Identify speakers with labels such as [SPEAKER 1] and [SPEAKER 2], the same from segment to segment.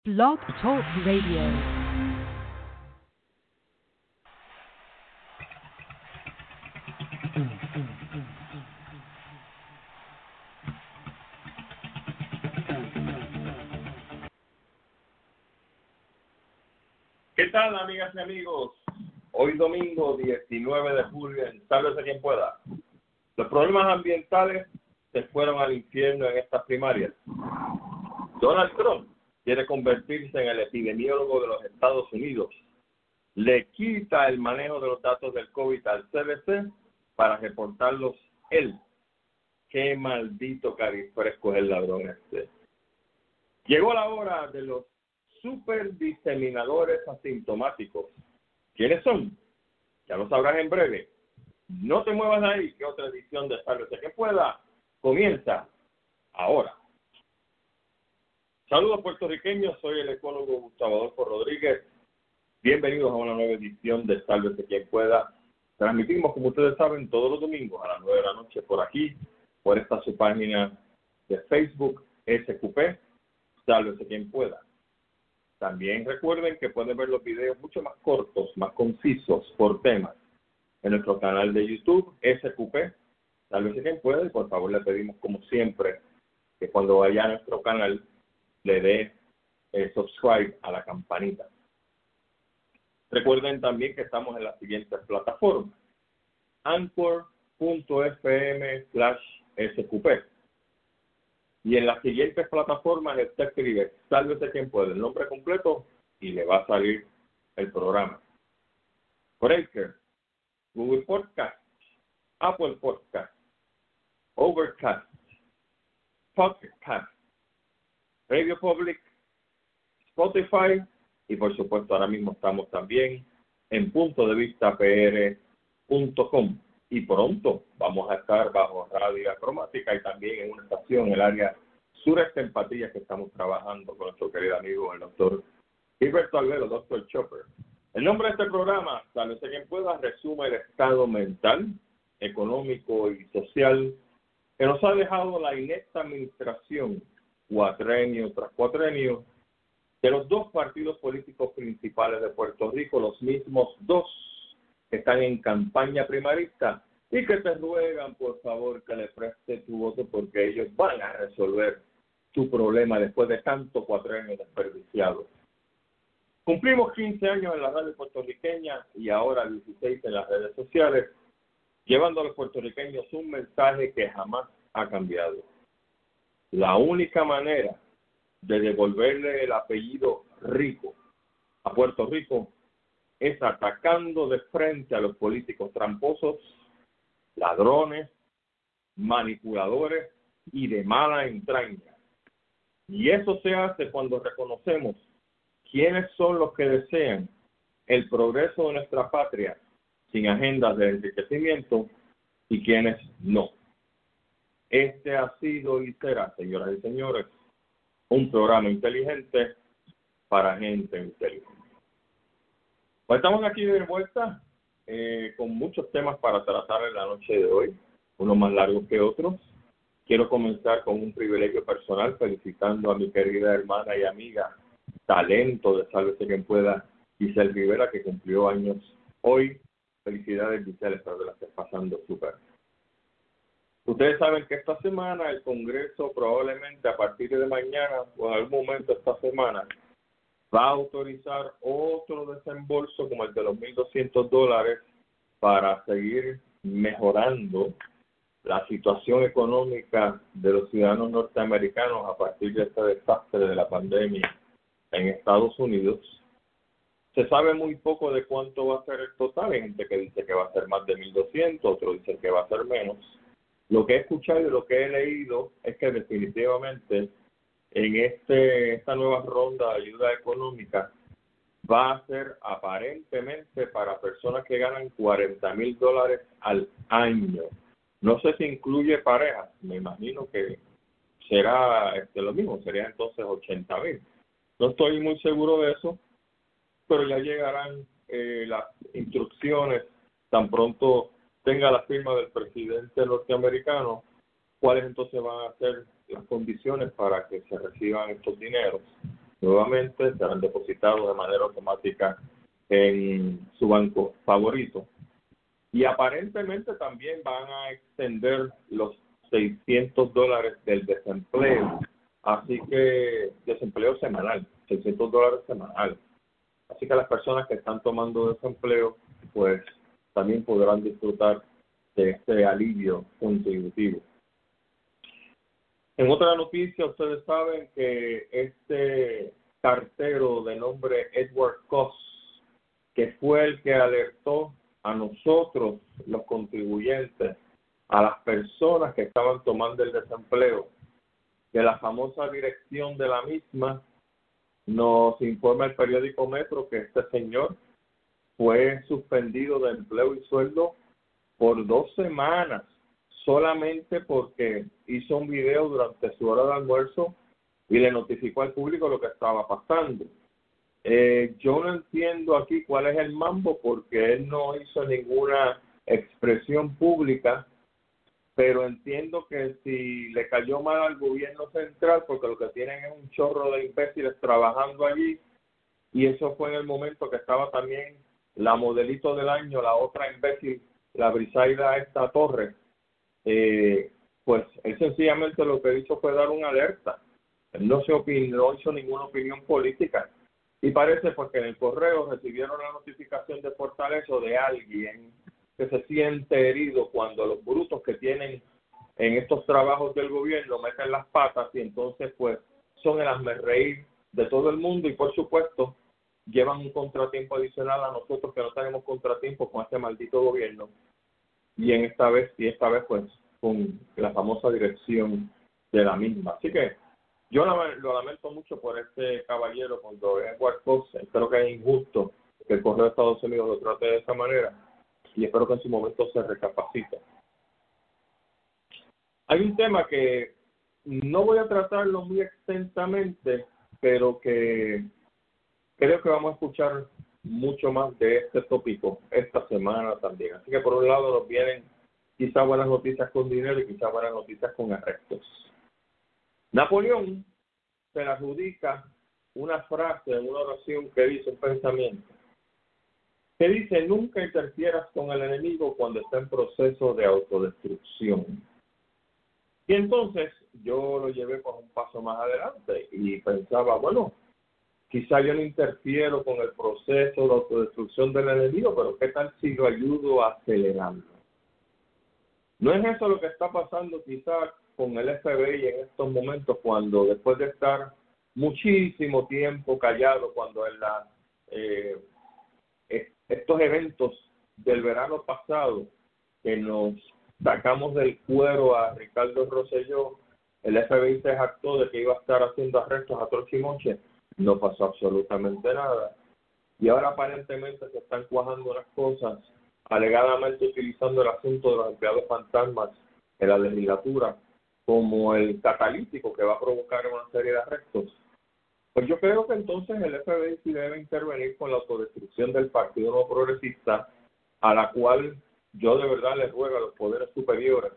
[SPEAKER 1] Blog Talk Radio.
[SPEAKER 2] ¿Qué tal, amigas y amigos? Hoy domingo 19 de julio, en Sálvese quien pueda. Los problemas ambientales se fueron al infierno en estas primarias. Donald Trump quiere convertirse en el epidemiólogo de los Estados Unidos. Le quita el manejo de los datos del COVID al CDC para reportarlos él. Qué maldito carifresco es el ladrón este. Llegó la hora de los super diseminadores asintomáticos. ¿Quiénes son? Ya lo sabrás en breve. No te muevas de ahí, que otra edición de Sálvese que pueda comienza ahora. Saludos puertorriqueños, soy el ecólogo Gustavo Adolfo Rodríguez. Bienvenidos a una nueva edición de Sálvese quien pueda. Transmitimos, como ustedes saben, todos los domingos a las 9 de la noche por aquí, por esta su página de Facebook, SQP, Sálvese quien pueda. También recuerden que pueden ver los videos mucho más cortos, más concisos por temas en nuestro canal de YouTube, SQP, Sálvese quien pueda. Y por favor le pedimos, como siempre, que cuando vaya a nuestro canal le dé subscribe a la campanita. Recuerden también que estamos en las siguientes plataformas: Anchor.fm/SQP. Y en las siguientes plataformas usted escribe Sálvese quien puede, el nombre completo, y le va a salir el programa. Breaker, Google Podcast, Apple Podcast, Overcast, Podcast, Radio Public, Spotify, y por supuesto ahora mismo estamos también en puntodevistapr.com. Y pronto vamos a estar bajo Radio Cromática y también en una estación en el área sureste en Patillas, que estamos trabajando con nuestro querido amigo el doctor Gilberto Albero, Dr. Chopper. El nombre de este programa, Sálvese quien pueda, resume el estado mental, económico y social que nos ha dejado la inepta administración, cuatrenio tras cuatrenio, de los dos partidos políticos principales de Puerto Rico, los mismos dos que están en campaña primarista y que te ruegan, por favor, que le prestes tu voto porque ellos van a resolver tu problema después de tanto cuatrenio desperdiciado. Cumplimos 15 años en la radio puertorriqueña y ahora 16 en las redes sociales, llevando a los puertorriqueños un mensaje que jamás ha cambiado. La única manera de devolverle el apellido rico a Puerto Rico es atacando de frente a los políticos tramposos, ladrones, manipuladores y de mala entraña. Y eso se hace cuando reconocemos quiénes son los que desean el progreso de nuestra patria sin agendas de enriquecimiento y quienes no. Este ha sido y será, señoras y señores, un programa inteligente para gente inteligente. Pues estamos aquí de vuelta con muchos temas para tratar en la noche de hoy, unos más largos que otros. Quiero comenzar con un privilegio personal felicitando a mi querida hermana y amiga, talento de Sálvese quien pueda, Giselle Rivera, que cumplió años hoy. Felicidades, Giselle, espero que la estés pasando súper. Ustedes saben que esta semana el Congreso probablemente a partir de mañana o en algún momento esta semana va a autorizar otro desembolso como el de los $1,200 para seguir mejorando la situación económica de los ciudadanos norteamericanos a partir de este desastre de la pandemia en Estados Unidos. Se sabe muy poco de cuánto va a ser el total. Hay gente que dice que va a ser más de 1,200, otros dicen que va a ser menos. Lo que he escuchado y lo que he leído es que definitivamente en esta nueva ronda de ayuda económica va a ser aparentemente para personas que ganan $40,000 al año. No sé si incluye parejas, me imagino que será lo mismo, sería entonces 80,000. No estoy muy seguro de eso, pero ya llegarán las instrucciones tan pronto tenga la firma del presidente norteamericano, cuáles entonces van a ser las condiciones para que se reciban estos dineros. nuevamente serán depositados de manera automática en su banco favorito. Y aparentemente también van a extender los $600 del desempleo. Así que, desempleo semanal, $600 semanal. Así que las personas que están tomando desempleo, pues también podrán disfrutar de este alivio contributivo. En otra noticia, ustedes saben que este cartero de nombre Edward Koss, que fue el que alertó a nosotros, los contribuyentes, a las personas que estaban tomando el desempleo, de la famosa dirección de la misma, nos informa el periódico Metro que este señor fue suspendido de empleo y sueldo por 2 semanas, solamente porque hizo un video durante su hora de almuerzo y le notificó al público lo que estaba pasando. Yo no entiendo aquí cuál es el mambo, porque él no hizo ninguna expresión pública, pero entiendo que si le cayó mal al gobierno central, porque lo que tienen es un chorro de imbéciles trabajando allí, y eso fue en el momento que estaba también la modelito del año, la otra imbécil, la Brisaida esta Torres, pues él sencillamente lo que hizo fue dar una alerta. Él no hizo ninguna opinión política. Y parece porque en el correo recibieron la notificación de Fortaleza de alguien que se siente herido cuando los brutos que tienen en estos trabajos del gobierno meten las patas, y entonces pues son el hazmerreír de todo el mundo, y por supuesto llevan un contratiempo adicional a nosotros que no tenemos contratiempo con este maldito gobierno, y esta vez pues con la famosa dirección de la misma. Así que yo lo lamento mucho por este caballero, cuando Edward Koss. Espero que es injusto que el correo de Estados Unidos lo trate de esa manera, y espero que en su momento se recapacite. Hay un tema que no voy a tratarlo muy extensamente, pero que creo que vamos a escuchar mucho más de este tópico esta semana también. Así que por un lado nos vienen quizás buenas noticias con dinero y quizás buenas noticias con arrestos. Napoleón se le adjudica una frase en una oración que dice, un pensamiento, que dice: nunca interfieras con el enemigo cuando está en proceso de autodestrucción. Y entonces yo lo llevé por un paso más adelante y pensaba, bueno, quizá yo no interfiero con el proceso de autodestrucción del enemigo, pero ¿qué tal si lo ayudo a acelerarlo? ¿No es eso lo que está pasando quizá con el FBI en estos momentos, cuando después de estar muchísimo tiempo callado, cuando en estos eventos del verano pasado que nos sacamos del cuero a Ricardo Rosselló, el FBI se jactó de que iba a estar haciendo arrestos a trochimoche? No pasó absolutamente nada. Y ahora aparentemente se están cuajando las cosas, alegadamente utilizando el asunto de los empleados fantasmas en la legislatura como el catalítico que va a provocar una serie de arrestos. Pues yo creo que entonces el FBI sí debe intervenir con la autodestrucción del Partido No Progresista, a la cual yo de verdad les ruego a los poderes superiores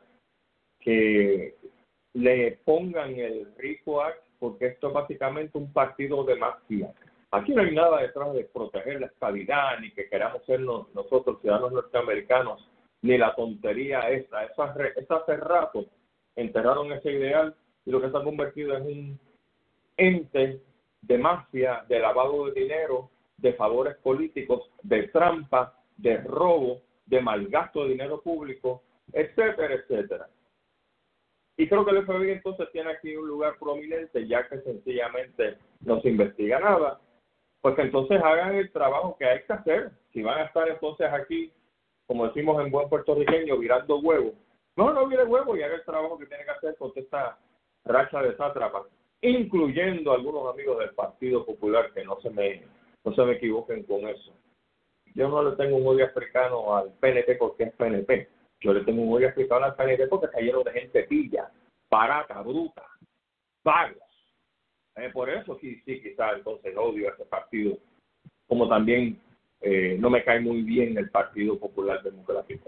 [SPEAKER 2] que le pongan el RICO Act, porque esto es básicamente un partido de mafia. Aquí no hay nada detrás de proteger la estabilidad, ni que queramos ser nosotros ciudadanos norteamericanos, ni la tontería esa. Esa hace rato enterraron ese ideal, y lo que se ha convertido en un ente de mafia, de lavado de dinero, de favores políticos, de trampa, de robo, de malgasto de dinero público, etcétera, etcétera. Y creo que el FBI entonces tiene aquí un lugar prominente, ya que sencillamente no se investiga nada, pues que entonces hagan el trabajo que hay que hacer. Si van a estar entonces aquí, como decimos en buen puertorriqueño, virando huevos, no vire huevos y haga el trabajo que tiene que hacer con esta racha de sátrapas, incluyendo algunos amigos del Partido Popular, que no se me equivoquen con eso. Yo no le tengo un odio africano al PNP porque es PNP. Yo le tengo un odio africano al PNP porque está lleno de gente pilla, barata, bruta, vagos. Por eso sí, quizás entonces odio a ese partido, como también no me cae muy bien el Partido Popular Democrático.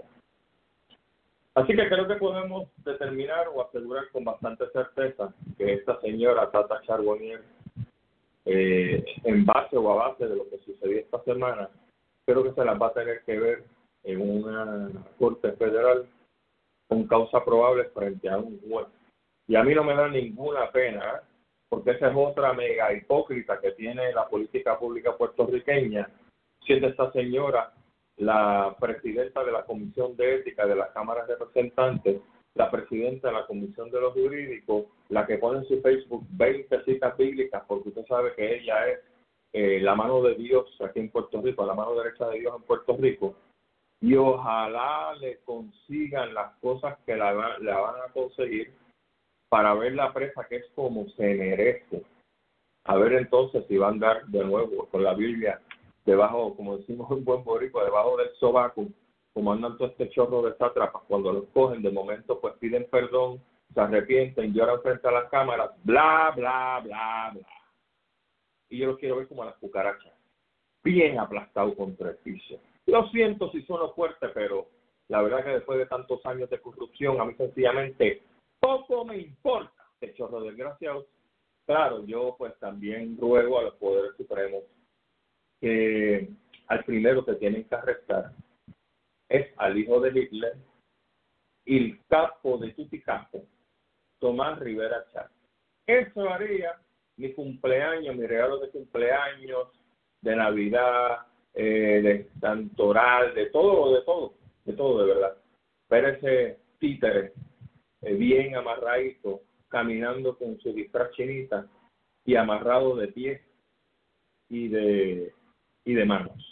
[SPEAKER 2] Así que creo que podemos determinar o asegurar con bastante certeza que esta señora Tata Charbonnier en base o a base de lo que sucedió esta semana, creo que se las va a tener que ver en una corte federal con causa probable frente a un juez. Y a mí no me da ninguna pena, porque esa es otra mega hipócrita que tiene la política pública puertorriqueña, siendo esta señora la presidenta de la Comisión de Ética de la Cámara de Representantes, la presidenta de la Comisión de los Jurídicos, la que pone en su Facebook 20 citas bíblicas, porque usted sabe que ella es la mano de Dios aquí en Puerto Rico, la mano derecha de Dios en Puerto Rico, y ojalá le consigan las cosas que la van a conseguir para verla presa, que es como se merece. A ver entonces si va a andar de nuevo con la Biblia debajo, como decimos en buen boricua, debajo del sobaco, como andan todo este chorro de sátrapas. Cuando los cogen, de momento pues piden perdón, se arrepienten, lloran frente a las cámaras, bla, bla, bla, bla. Y yo los quiero ver como a las cucarachas, bien aplastados contra el piso. Lo siento si sueno fuerte, pero la verdad que después de tantos años de corrupción, a mí sencillamente poco me importa este chorro desgraciado. Claro, yo pues también ruego a los poderes supremos que al primero que tienen que arrestar es al hijo de Hitler y el capo de Tuticapo, Tomás Rivera Chávez. Eso haría mi cumpleaños, mi regalo de cumpleaños, de Navidad, de Santoral, de todo, de verdad. Pero ese títere bien amarradito, caminando con su disfraz chinita y amarrado de pies y de manos.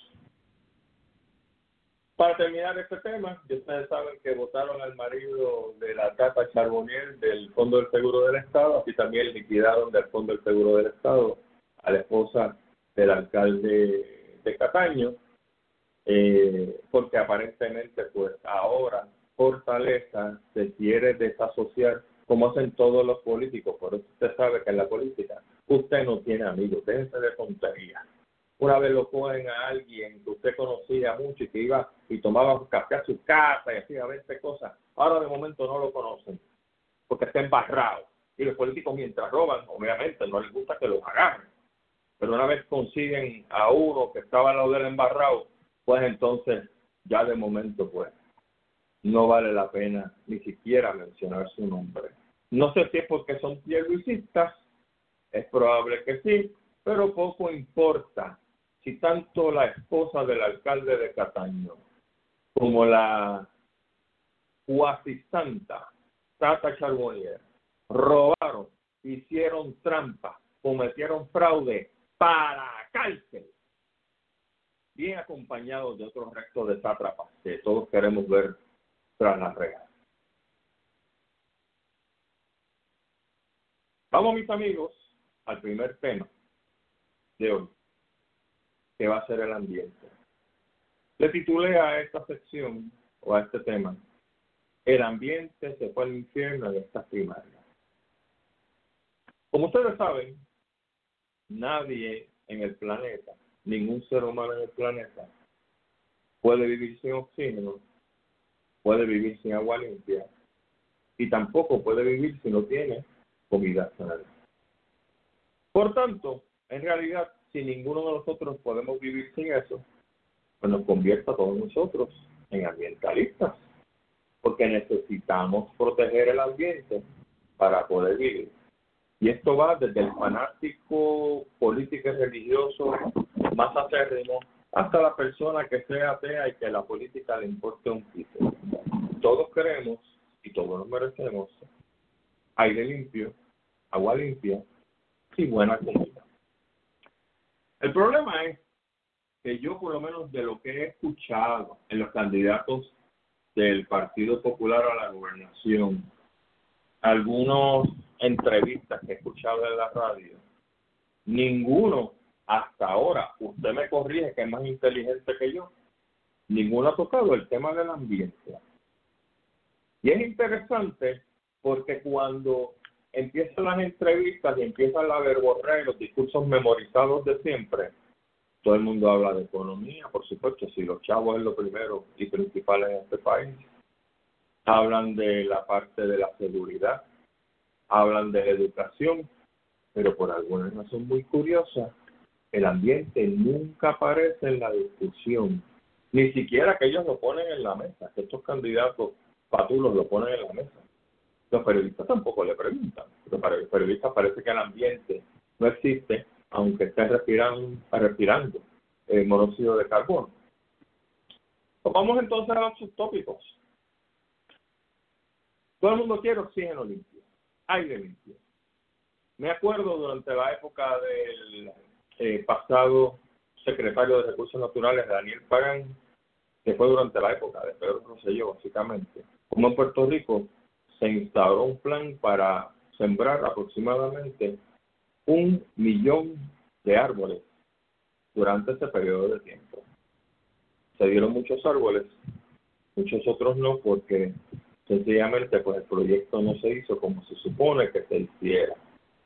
[SPEAKER 2] Para terminar este tema, ustedes saben que votaron al marido de la Tata Charbonnier del Fondo del Seguro del Estado, así también liquidaron del Fondo del Seguro del Estado a la esposa del alcalde de Cataño, porque aparentemente pues ahora Fortaleza se quiere desasociar, como hacen todos los políticos. Por eso usted sabe que en la política usted no tiene amigos, déjense de tonterías. Una vez lo cogen a alguien que usted conocía mucho y que iba y tomaba café a su casa y hacía 20 cosas, ahora de momento no lo conocen porque está embarrado. Y los políticos, mientras roban, obviamente no les gusta que los agarren, pero una vez consiguen a uno que estaba al lado del embarrado, pues entonces ya de momento pues no vale la pena ni siquiera mencionar su nombre. No sé si es porque son pierluisistas, es probable que sí, pero poco importa si tanto la esposa del alcalde de Cataño como la cuasi santa Tata Charbonnier robaron, hicieron trampa, cometieron fraude, para cárcel, bien acompañados de otros restos de sátrapas que todos queremos ver tras las rejas. Vamos, mis amigos, al primer tema de hoy, que va a ser el ambiente. Le titulé a esta sección o a este tema: el ambiente se fue al infierno en estas primarias. Como ustedes saben, nadie en el planeta, ningún ser humano en el planeta, puede vivir sin oxígeno, puede vivir sin agua limpia y tampoco puede vivir si no tiene comida sana. Por tanto, en realidad, si ninguno de nosotros podemos vivir sin eso, pues nos convierte a todos nosotros en ambientalistas, porque necesitamos proteger el ambiente para poder vivir. Y esto va desde el fanático político y religioso más acérrimo hasta la persona que sea atea y que la política le importe un pito. Todos queremos y todos nos merecemos aire limpio, agua limpia y buena comida. El problema es que yo, por lo menos de lo que he escuchado en los candidatos del Partido Popular a la gobernación, algunas entrevistas que he escuchado en la radio, ninguno hasta ahora, usted me corrige que es más inteligente que yo, ninguno ha tocado el tema del ambiente. Y es interesante porque cuando empiezan las entrevistas y empiezan la verborrea y los discursos memorizados de siempre, todo el mundo habla de economía, por supuesto, si los chavos es lo primero y principal en este país. Hablan de la parte de la seguridad, hablan de educación, pero por alguna razón muy curiosa, el ambiente nunca aparece en la discusión, ni siquiera que ellos lo ponen en la mesa, que estos candidatos patulos lo ponen en la mesa. Los periodistas tampoco le preguntan, porque para los periodistas parece que el ambiente no existe, aunque estén respirando monóxido de carbono. Pues vamos entonces a los subtópicos. Todo el mundo quiere oxígeno limpio, aire limpio. Me acuerdo durante la época del pasado secretario de Recursos Naturales, Daniel Pagán, que fue durante la época de Pedro Rosselló, básicamente, como en Puerto Rico se instauró un plan para sembrar aproximadamente 1 millón de árboles durante ese periodo de tiempo. Se dieron muchos árboles, muchos otros no, porque sencillamente pues el proyecto no se hizo como se supone que se hiciera.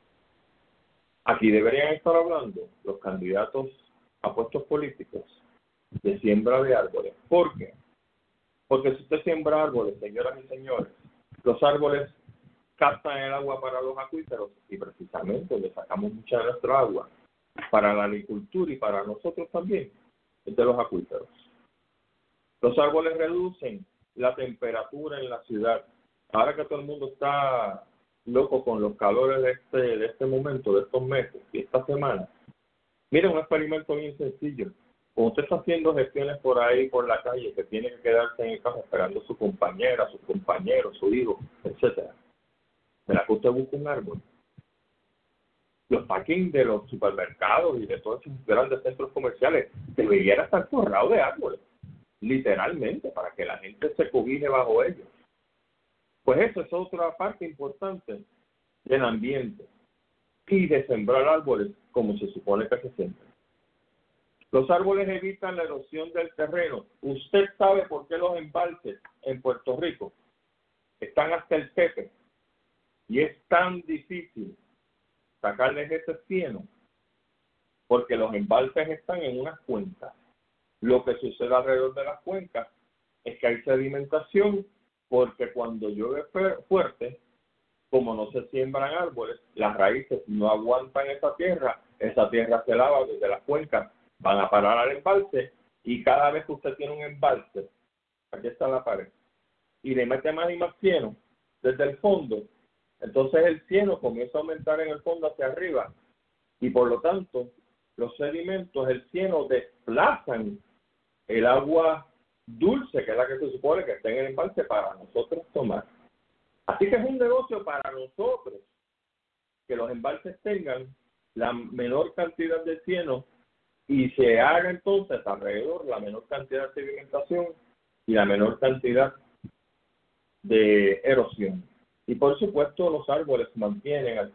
[SPEAKER 2] Aquí deberían estar hablando los candidatos a puestos políticos de siembra de árboles. ¿Por qué? Porque si usted siembra árboles, señoras y señores, los árboles captan el agua para los acuíferos y precisamente le sacamos mucha de nuestra agua para la agricultura y para nosotros también, es de los acuíferos. Los árboles reducen la temperatura en la ciudad. Ahora que todo el mundo está loco con los calores de este momento, de estos meses y esta semana, miren, un experimento bien sencillo. Cuando usted está haciendo gestiones por ahí, por la calle, que tiene que quedarse en el carro esperando a su compañera, a su compañero, su hijo, etcétera, ¿será que usted busca un árbol? Los parkings de los supermercados y de todos esos grandes centros comerciales deberían estar forrados de árboles, literalmente, para que la gente se cobije bajo ellos. Pues eso es otra parte importante del ambiente y de sembrar árboles como se supone que se siembra. Los árboles evitan la erosión del terreno. Usted sabe por qué los embalses en Puerto Rico están hasta el tepe y es tan difícil sacarles ese cieno, porque los embalses están en unas cuencas. Lo que sucede alrededor de las cuencas es que hay sedimentación, porque cuando llueve fuerte, como no se siembran árboles, las raíces no aguantan esa tierra se lava desde las cuencas, van a parar al embalse, y cada vez que usted tiene un embalse, aquí está la pared, y le mete más y más cieno desde el fondo, entonces el cieno comienza a aumentar en el fondo hacia arriba, y por lo tanto, los sedimentos, el cieno, desplazan el agua dulce, que es la que se supone que está en el embalse para nosotros tomar. Así que es un negocio para nosotros que los embalses tengan la menor cantidad de cieno y se haga entonces alrededor la menor cantidad de sedimentación y la menor cantidad de erosión. Y por supuesto los árboles mantienen a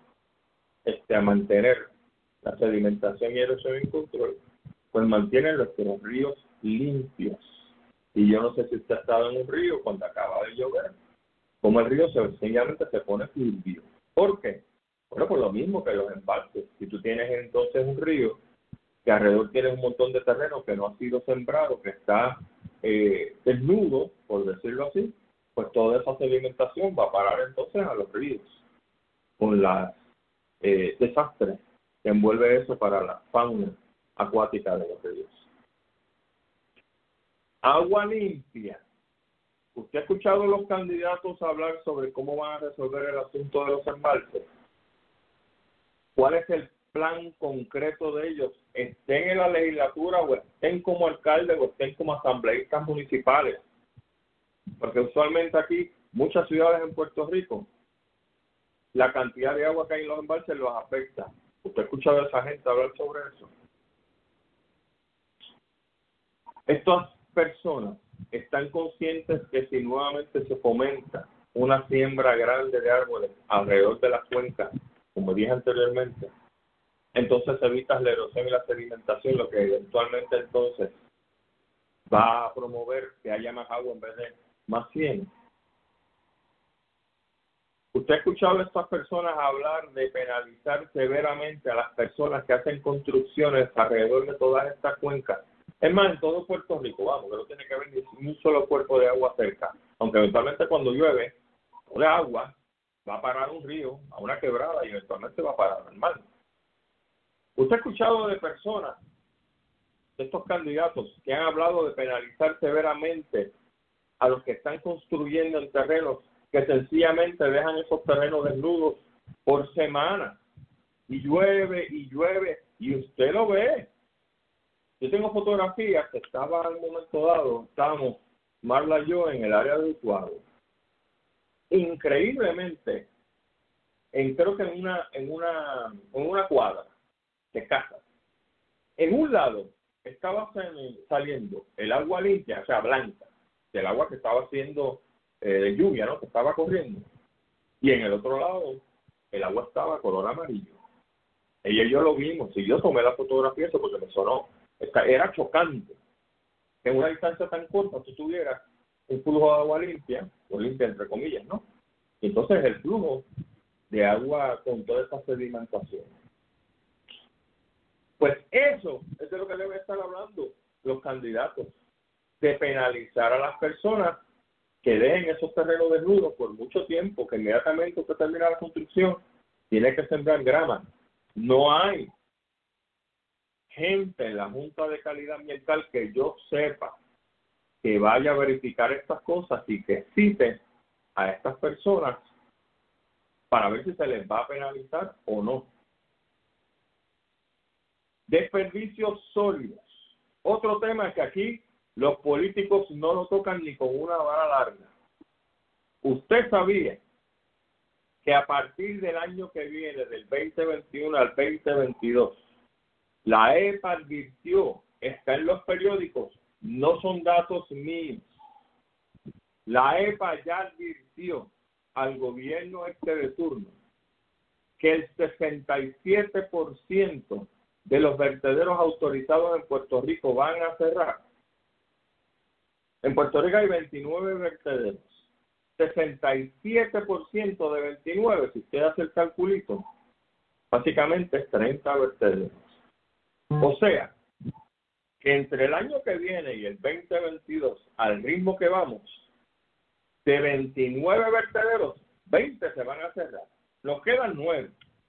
[SPEAKER 2] mantener la sedimentación y erosión en control, pues mantienen nuestros ríos limpios. Y yo no sé si usted ha estado en un río cuando acaba de llover, como el río sencillamente se pone turbio. ¿Por qué? Bueno, por lo mismo que los embalses. Si tú tienes entonces un río que alrededor tiene un montón de terreno que no ha sido sembrado, que está desnudo, por decirlo así, pues toda esa sedimentación va a parar entonces a los ríos, con las desastres que envuelve eso para la fauna acuática de los ríos. Agua limpia. ¿Usted ha escuchado a los candidatos hablar sobre cómo van a resolver el asunto de los embalses? ¿Cuál es el plan concreto de ellos? Estén en la legislatura o estén como alcaldes o estén como asambleístas municipales. Porque usualmente aquí, muchas ciudades en Puerto Rico, la cantidad de agua que hay en los embalses los afecta. ¿Usted ha escuchado a esa gente hablar sobre eso? Estas personas están conscientes que si nuevamente se fomenta una siembra grande de árboles alrededor de las cuencas, como dije anteriormente, entonces evitas la erosión y la sedimentación, lo que eventualmente entonces va a promover que haya más agua en vez de más cieno. ¿Usted ha escuchado a estas personas hablar de penalizar severamente a las personas que hacen construcciones alrededor de todas estas cuencas? Es más, en todo Puerto Rico, vamos, que no tiene que haber ni un solo cuerpo de agua cerca, aunque eventualmente cuando llueve, de agua, va a parar a un río, a una quebrada y eventualmente va a parar al mar. ¿Usted ha escuchado de personas, de estos candidatos, que han hablado de penalizar severamente a los que están construyendo en terrenos que sencillamente dejan esos terrenos desnudos por semanas? Y llueve, y usted lo ve. Yo tengo fotografías que estaba en un momento dado, estábamos Marla y yo en el área de Utuado. Increíblemente, creo que en una cuadra de casa, en un lado estaba saliendo el agua limpia, o sea, blanca, del agua que estaba haciendo de lluvia, ¿no? Que estaba corriendo. Y en el otro lado, el agua estaba color amarillo. Ella y yo lo vimos, y yo tomé la fotografía eso porque me sonó. Era chocante que en una distancia tan corta tú tuvieras un flujo de agua limpia, o limpia entre comillas, ¿no? Y entonces el flujo de agua con toda esa sedimentación. Pues eso es de lo que deben estar hablando los candidatos, de penalizar a las personas que dejen esos terrenos desnudos por mucho tiempo, que inmediatamente usted termina la construcción, tiene que sembrar grama. No hay gente en la Junta de Calidad Ambiental que yo sepa que vaya a verificar estas cosas y que cite a estas personas para ver si se les va a penalizar o no. Desperdicios sólidos. Otro tema es que aquí los políticos no lo tocan ni con una vara larga. Usted sabía que a partir del año que viene, del 2021 al 2022, la EPA advirtió, está en los periódicos, no son datos míos. La EPA ya advirtió al gobierno de turno que el 67% de los vertederos autorizados en Puerto Rico van a cerrar. En Puerto Rico hay 29 vertederos. 67% de 29, si usted hace el calculito, básicamente es 30 vertederos. O sea, que entre el año que viene y el 2022, al ritmo que vamos, de 29 vertederos, 20 se van a cerrar. Nos quedan 9.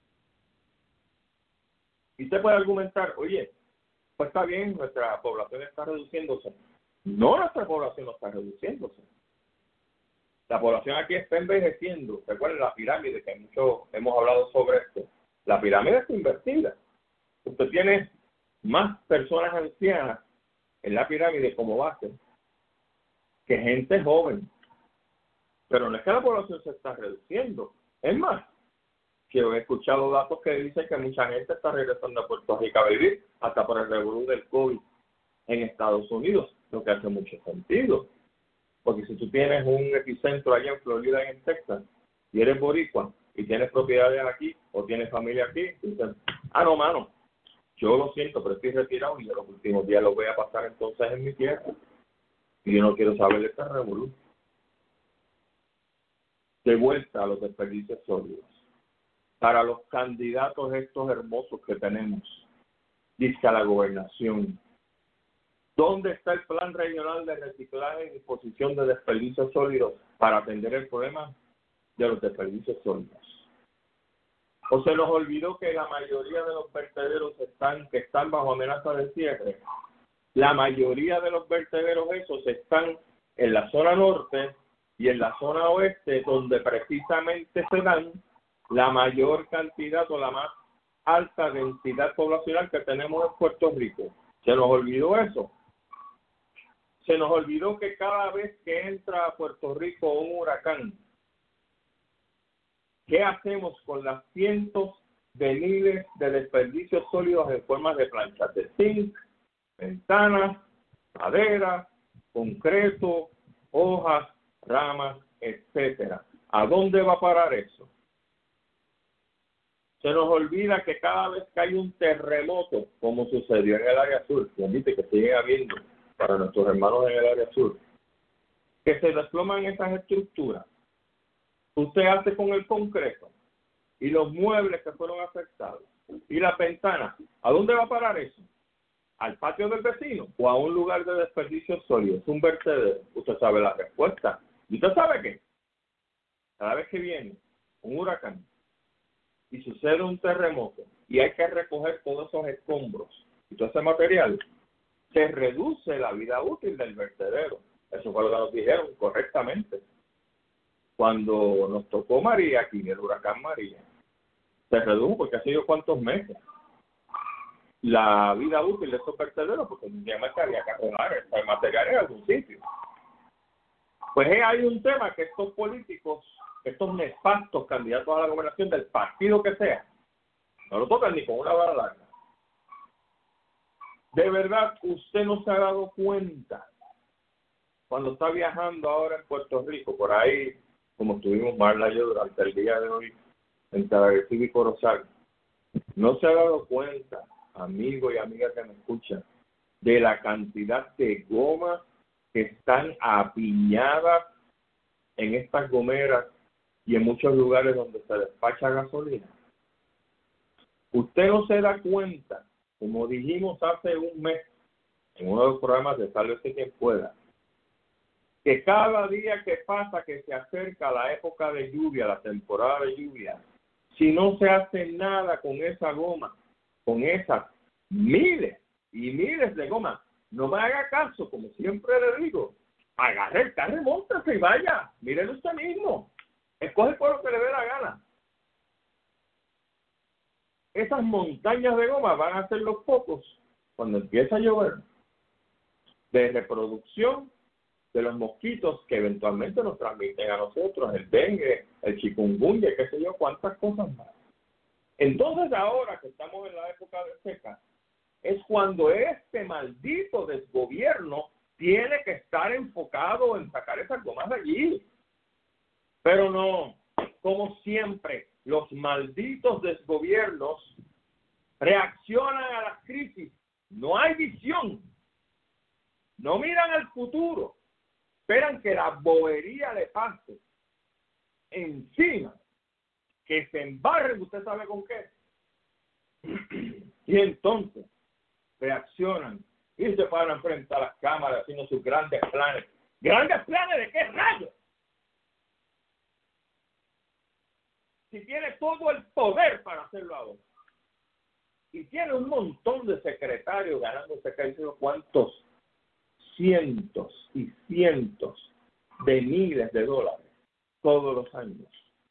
[SPEAKER 2] Y usted puede argumentar, oye, pues está bien, nuestra población está reduciéndose. No, nuestra población no está reduciéndose. La población aquí está envejeciendo. Recuerden la pirámide, que mucho hemos hablado sobre esto. La pirámide está invertida. Usted tiene más personas ancianas en la pirámide como base que gente joven. Pero no es que la población se está reduciendo. Es más, que he escuchado datos que dicen que mucha gente está regresando a Puerto Rico a vivir hasta por el revolú del COVID en Estados Unidos, lo que hace mucho sentido. Porque si tú tienes un epicentro allá en Florida, en Texas, y eres boricua, y tienes propiedades aquí, o tienes familia aquí, dices, no, mano, yo lo siento, pero estoy retirado y yo los últimos días los voy a pasar entonces en mi tierra. Y yo no quiero saber de esta revolución. De vuelta a los desperdicios sólidos. Para los candidatos estos hermosos que tenemos, dice a la gobernación, ¿dónde está el plan regional de reciclaje y disposición de desperdicios sólidos para atender el problema de los desperdicios sólidos? ¿O se nos olvidó que la mayoría de los vertederos que están bajo amenaza de cierre? La mayoría de los vertederos esos están en la zona norte y en la zona oeste, donde precisamente se dan la mayor cantidad o la más alta densidad poblacional que tenemos en Puerto Rico. ¿Se nos olvidó eso? Se nos olvidó que cada vez que entra a Puerto Rico un huracán, ¿qué hacemos con las cientos de miles de desperdicios sólidos en forma de planchas de zinc, ventanas, madera, concreto, hojas, ramas, etcétera? ¿A dónde va a parar eso? Se nos olvida que cada vez que hay un terremoto, como sucedió en el área sur, que siguen habiendo para nuestros hermanos en el área sur, que se desploman esas estructuras, usted hace con el concreto y los muebles que fueron afectados y las ventanas, ¿a dónde va a parar eso? ¿Al patio del vecino o a un lugar de desperdicios sólidos, un vertedero? Usted sabe la respuesta. ¿Y usted sabe qué? Cada vez que viene un huracán y sucede un terremoto y hay que recoger todos esos escombros y todo ese material, se reduce la vida útil del vertedero. Eso fue lo que nos dijeron correctamente. Cuando nos tocó María aquí, el huracán María, se redujo porque hace yo cuántos meses la vida útil de estos vertederos, porque sencillamente había que arreglar el material en algún sitio. Pues hay un tema que estos políticos, estos nefastos candidatos a la gobernación del partido que sea, no lo tocan ni con una vara larga. De verdad, usted no se ha dado cuenta cuando está viajando ahora en Puerto Rico, por ahí, como estuvimos Marla y yo durante el día de hoy, en Tallahassee y Corozal, no se ha dado cuenta, amigo y amiga que me escuchan, de la cantidad de gomas que están apiñadas en estas gomeras y en muchos lugares donde se despacha gasolina. Usted no se da cuenta, como dijimos hace un mes en uno de los programas de Sálvese quien pueda, que cada día que pasa que se acerca la época de lluvia, la temporada de lluvia, si no se hace nada con esa goma, con esas miles y miles de gomas, no me haga caso, como siempre le digo, agarre el carro, móntese y vaya, mírelo usted mismo, escoge por lo que le dé la gana. Esas montañas de goma van a ser los focos, cuando empieza a llover, de reproducción de los mosquitos que eventualmente nos transmiten a nosotros, el dengue, el chikungunya, qué sé yo, cuántas cosas más. Entonces ahora que estamos en la época de seca, es cuando este maldito desgobierno tiene que estar enfocado en sacar esas gomas de allí. Pero no, como siempre, los malditos desgobiernos reaccionan a las crisis. No hay visión. No miran al futuro. Esperan que la bobería le pase encima, que se embarren, usted sabe con qué. Y entonces reaccionan y se paran frente a las cámaras haciendo sus grandes planes. ¿Grandes planes de qué rayos? Si tiene todo el poder para hacerlo ahora. Y tiene un montón de secretarios ganándose casi cuántos cientos y cientos de miles de dólares todos los años.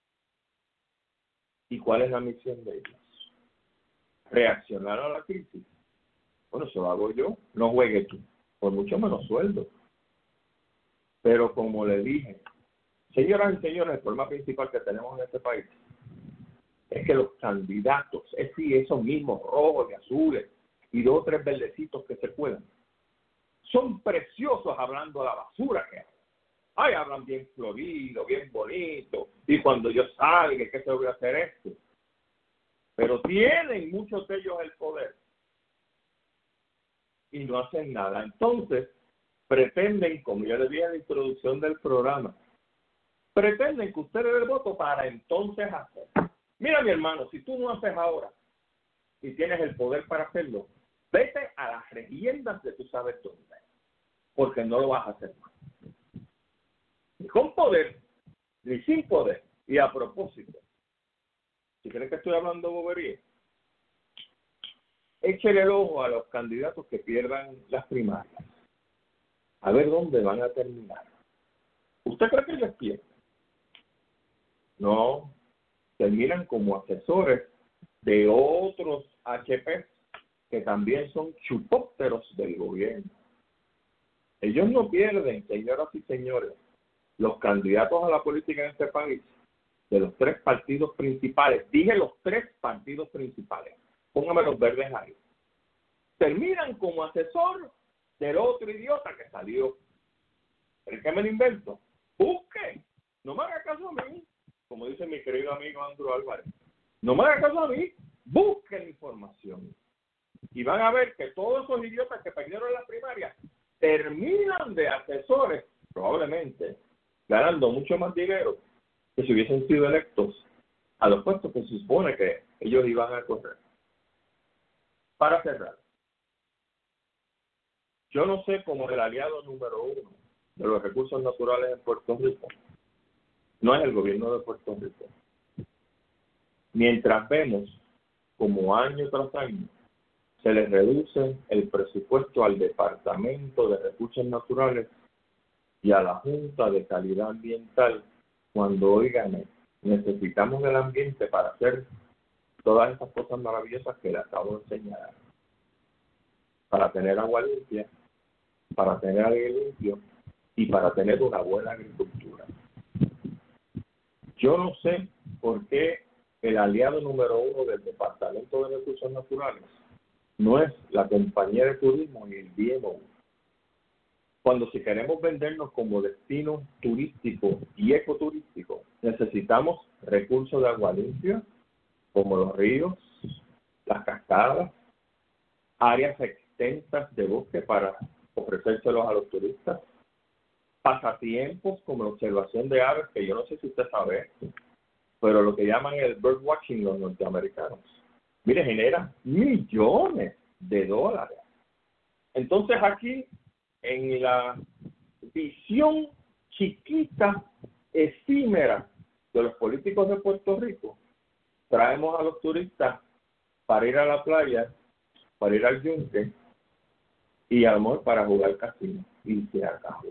[SPEAKER 2] ¿Y cuál es la misión de ellos? Reaccionar a la crisis. Bueno, eso lo hago yo, no juegue tú, por mucho menos sueldo. Pero como le dije, señoras y señores, el problema principal que tenemos en este país es que los candidatos, es decir, esos mismos rojos y azules y 2 o 3 verdecitos que se puedan, son preciosos hablando a la basura que hay. Ay, hablan bien florido, bien bonito, y cuando yo salga, ¿qué se voy a hacer esto? Pero tienen muchos de ellos el poder y no hacen nada. Entonces, pretenden, como yo le dije en la introducción del programa, pretenden que usted le dé el voto para entonces hacer. Mira, mi hermano, si tú no haces ahora y tienes el poder para hacerlo, vete a las riendas de tú sabes dónde, porque no lo vas a hacer más. Ni con poder, ni sin poder. Y a propósito, si crees que estoy hablando bobería, échele el ojo a los candidatos que pierdan las primarias. A ver dónde van a terminar. ¿Usted cree que ellos pierden? No, terminan como asesores de otros HP que también son chupópteros del gobierno. Ellos no pierden, señoras y señores, los candidatos a la política en este país, de los 3 partidos principales, dije los 3 partidos principales, póngame los verdes ahí, terminan como asesor del otro idiota que salió. ¿El que me lo invento? Busque, no me haga caso a mí, como dice mi querido amigo Andrew Álvarez, no me haga caso a mí, busque la información y van a ver que todos esos idiotas que perdieron las primarias terminan de asesores, probablemente ganando mucho más dinero que si hubiesen sido electos a los puestos que se supone que ellos iban a correr. Para cerrar, yo no sé cómo el aliado número 1 de los recursos naturales en Puerto Rico no es el gobierno de Puerto Rico. Mientras vemos como año tras año se le reduce el presupuesto al Departamento de Recursos Naturales y a la Junta de Calidad Ambiental, cuando, oigan, necesitamos el ambiente para hacer todas esas cosas maravillosas que le acabo de enseñar, para tener agua limpia, para tener aire limpio y para tener una buena agricultura. Yo no sé por qué el aliado número uno del Departamento de Recursos Naturales no es la compañía de turismo ni el DMO. Cuando si queremos vendernos como destino turístico y ecoturístico, necesitamos recursos de agua limpia, como los ríos, las cascadas, áreas extensas de bosque para ofrecérselos a los turistas, pasatiempos como la observación de aves, que yo no sé si usted sabe esto, pero lo que llaman el birdwatching los norteamericanos, mire, genera millones de dólares. Entonces aquí, en la visión chiquita, efímera de los políticos de Puerto Rico, traemos a los turistas para ir a la playa, para ir al yunque y a lo mejor para jugar casino. Y se acabó.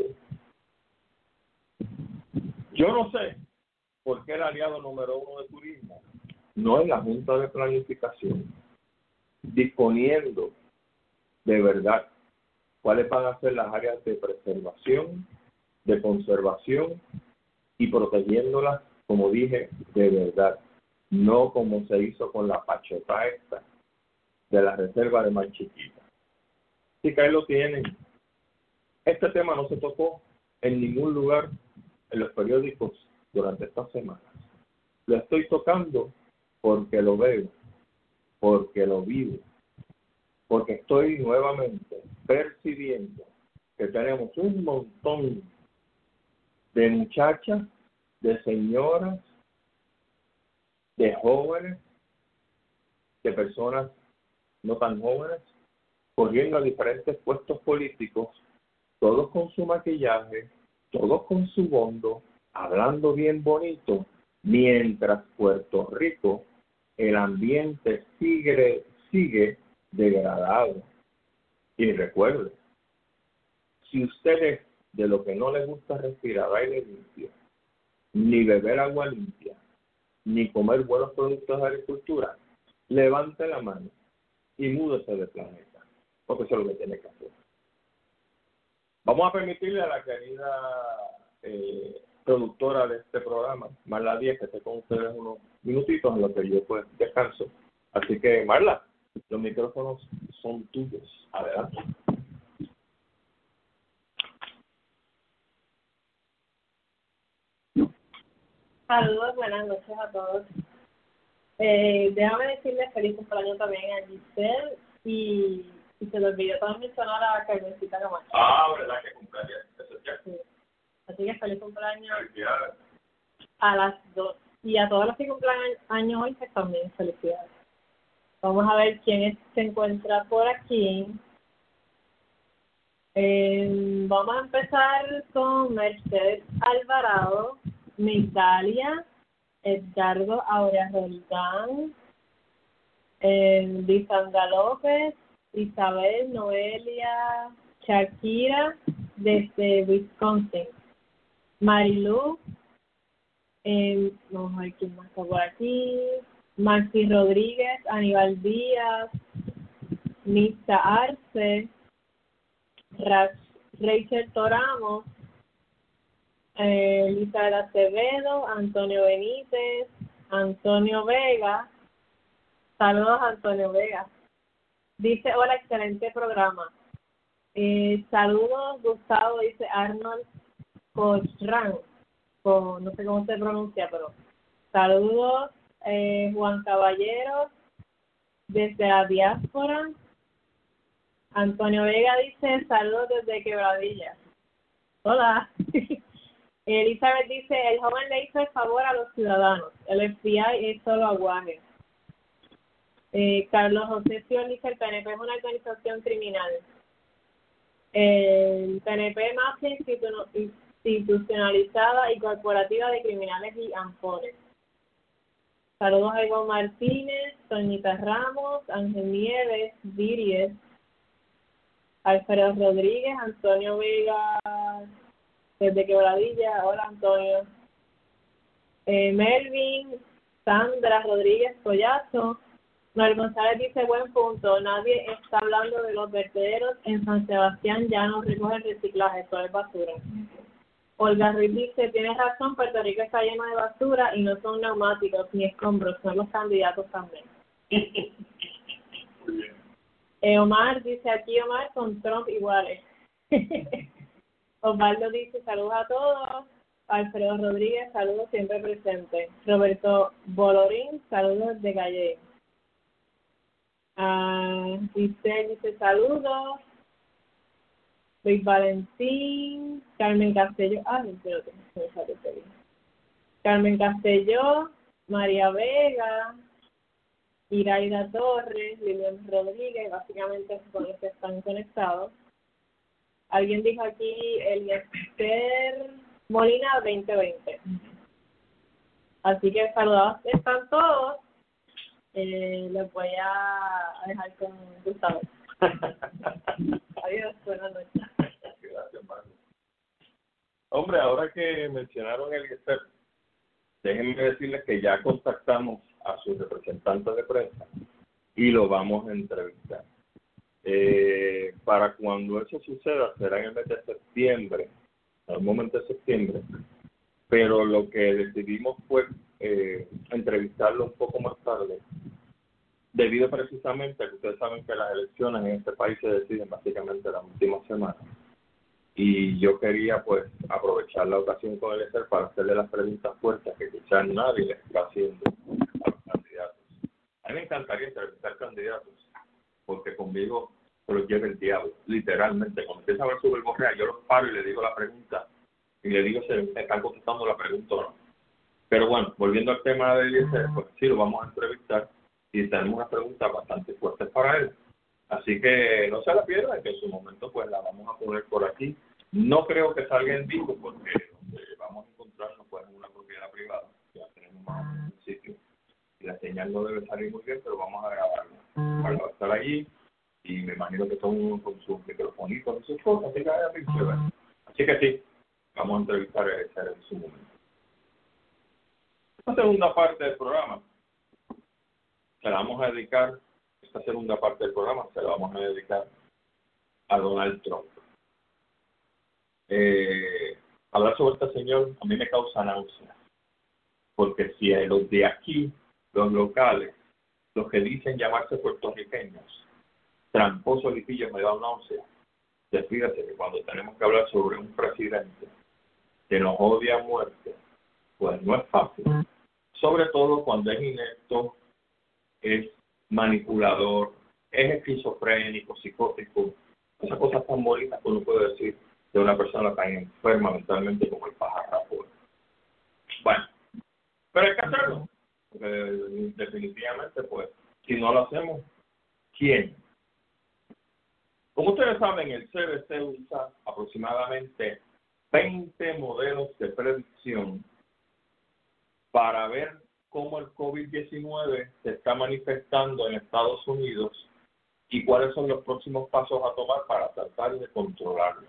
[SPEAKER 2] Yo no sé por qué el aliado número uno de turismo no es la Junta de Planificación, disponiendo de verdad cuáles van a ser las áreas de preservación, de conservación y protegiéndolas, como dije, de verdad, no como se hizo con la pachota esta de la reserva de Mar Chiquita. Así que ahí lo tienen. Este tema no se tocó en ningún lugar en los periódicos durante estas semanas. Lo estoy tocando porque lo veo, porque lo vivo, porque estoy nuevamente percibiendo que tenemos un montón de muchachas, de señoras, de jóvenes, de personas no tan jóvenes, corriendo a diferentes puestos políticos, todos con su maquillaje, todos con su bondo, hablando bien bonito, mientras Puerto Rico, el ambiente sigue degradado. Y recuerde, si ustedes de lo que no les gusta respirar aire limpio, ni beber agua limpia, ni comer buenos productos de agricultura, levante la mano y múdese de planeta, porque eso es lo que tiene que hacer. Vamos a permitirle a la querida productora de este programa, Marla Díaz, que esté con ustedes unos minutitos en los que yo pues descanso. Así que, Marla, los micrófonos son tuyos. Adelante.
[SPEAKER 3] Saludos, buenas noches a todos. Déjame decirles feliz cumpleaños también a Giselle y se le olvidó también mencionar a Carmencita Camacho.
[SPEAKER 2] ¿Verdad que cumpleaños? Eso ya.
[SPEAKER 3] Sí. Así que feliz cumpleaños
[SPEAKER 2] Felicidades.
[SPEAKER 3] a las dos. Y a todos los que cumplan años hoy, pues también felicidades. Vamos a ver quién se encuentra por aquí. Vamos a empezar con Mercedes Alvarado, Migdalia, Edgardo Aurea Roldán, Lisandra López, Isabel Noelia Shakira desde Wisconsin, Marilu, vamos a ver quién más está por aquí, Maxi Rodríguez, Aníbal Díaz, Nista Arce, Rachel Toramos, Elizabeth Acevedo, Antonio Benítez, Antonio Vega. Saludos, Antonio Vega. Dice, hola, excelente programa. Saludos, Gustavo, dice Arnold Cochran. No sé cómo se pronuncia, pero saludos, Juan Caballero, desde la diáspora. Antonio Vega dice, saludos desde Quebradilla. Hola. Elizabeth dice, el joven le hizo el favor a los ciudadanos. El FBI es solo aguaje. Carlos José Sion dice, el PNP es una organización criminal. El PNP mafia institucionalizada y corporativa de criminales y ampones. Saludos a Iván Martínez, Toñita Ramos, Ángel Nieves, Viries, Alfredo Rodríguez, Antonio Vega, desde Quebradilla. Hola, Antonio. Melvin, Sandra Rodríguez Collazo. Noel González dice, buen punto, nadie está hablando de los vertederos en San Sebastián, ya no recogen reciclaje, todo es basura. Olga Ruiz dice, tienes razón, Puerto Rico está lleno de basura y no son neumáticos ni escombros, son los candidatos también. Omar dice, aquí Omar con Trump iguales. Osvaldo dice, saludos a todos. Alfredo Rodríguez, saludos siempre presente. Roberto Bolorín, saludos de Calle. Dice saludos. Luis Valentín, Carmen Castelló, espérate, me sale este bien. Carmen Castelló, María Vega, Iraida Torres, Lilian Rodríguez, básicamente con los que están conectados. Alguien dijo aquí Eliezer Molina 2020. Así que saludados están todos. Les voy a dejar con Gustavo. Adiós, buenas noches.
[SPEAKER 2] Gracias, Marco. Hombre, ahora que mencionaron el Eliezer, déjenme decirles que ya contactamos a sus representantes de prensa y lo vamos a entrevistar. Para cuando eso suceda será en el mes de septiembre, al momento de septiembre, pero lo que decidimos fue entrevistarlo un poco más tarde, debido precisamente a que ustedes saben que las elecciones en este país se deciden básicamente la última semana. Y yo quería pues aprovechar la ocasión con el ESER para hacerle las preguntas fuertes que quizás nadie le está haciendo a los candidatos. A mí me encantaría entrevistar candidatos, porque conmigo se los lleva el diablo, literalmente. Cuando empieza a ver su verborrea, yo los paro y le digo la pregunta, y le digo si me están contestando la pregunta o no. Pero bueno, volviendo al tema de Eliezer, pues sí, lo vamos a entrevistar, y tenemos unas preguntas bastante fuertes para él. Así que no se la pierdan, que en su momento pues la vamos a poner por aquí. No creo que salga en vivo, porque vamos a encontrarnos pues en una propiedad privada, ya tenemos un sitio, y la señal no debe salir muy bien, pero vamos a grabarla. Para va a estar allí, y me imagino que son con sus microfonitos y sus cosas, así que sí, vamos a entrevistar a Eliezer en su momento. La segunda parte del programa se la vamos a dedicar, esta segunda parte del programa se la vamos a dedicar a Donald Trump. Hablar sobre este señor a mí me causa náusea, porque si los de aquí, los locales, los que dicen llamarse puertorriqueños, tramposos y pillos me dan náusea, fíjate que cuando tenemos que hablar sobre un presidente que nos odia a muerte, pues no es fácil, sobre todo cuando es inepto, es manipulador, es esquizofrénico, psicótico, esas cosas tan bonitas que uno puede decir de una persona tan enferma mentalmente como el pajarraco. Bueno, pero hay que hacerlo, porque definitivamente, pues, si no lo hacemos, ¿quién? Como ustedes saben, el CDC usa aproximadamente 20 modelos de predicción para ver cómo el COVID-19 se está manifestando en Estados Unidos y cuáles son los próximos pasos a tomar para tratar de controlarlo.